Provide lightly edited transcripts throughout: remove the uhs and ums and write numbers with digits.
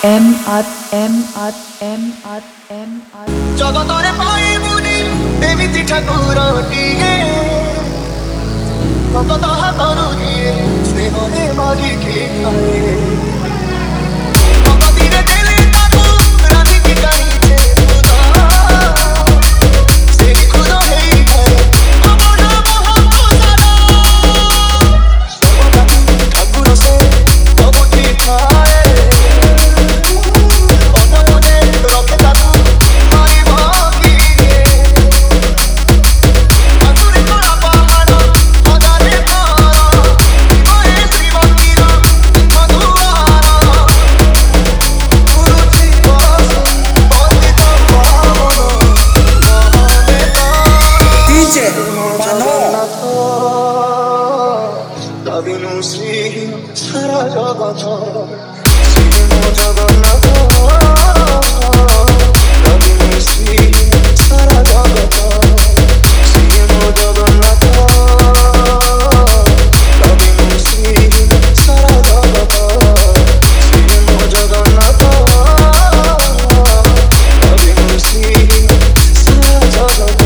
ଜଗତରେ ପାଇବୁନି ଏମିତି ଠାକୁରଟିଏ ଭକ୍ତ ହାତରୁ କିଏ ସ୍ନେହରେ ମାରିକି ଖାଏ ଭଗତିରେ ଦେଲେ ତାକୁ ରାଧିକି କାଢ଼ିଛେ ଖୁଦ ସେହି ଖୁଦ ହେଇଥାଏ ଅବଢା ମହାପ୍ରସାଦ ସର୍ବଦାକୁ ଠାକୁର ସେ ସବୁଠି ଥାଏ ଅନ୍ତରରେ ରଖେ ତାକୁ ମାରିବ କିଏ ଆଗୁରେ କଳା ପାହାଡ଼ ହଜାରେ ଘର ହୃଦୟରେ ଶ୍ରୀମନ୍ଦିର ମଧୁଆର ପୁରୁଛି ବସ ପତିତ ପାବନ DJ Mano କବିନୁ ଶ୍ରୀ ସାରା ଜଗତ ଶ୍ରୀ ମୋ ଜଗନ୍ନାଥ କବିନୁ ଶ୍ରୀ ସାରା ଜଗତ ଶ୍ରୀ ମୋ ଜଗନ୍ନାଥ କବିନୁ ଶ୍ରୀ ସାରା ଜଗତ ଶ୍ରୀ ମୋ ଜଗନ୍ନାଥ କବିନୁ ଶ୍ରୀ ସାରା ଜଗତ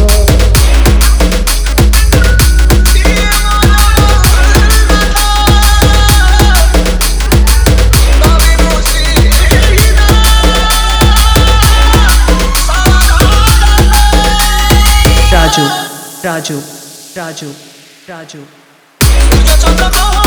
Raju Surya Chandra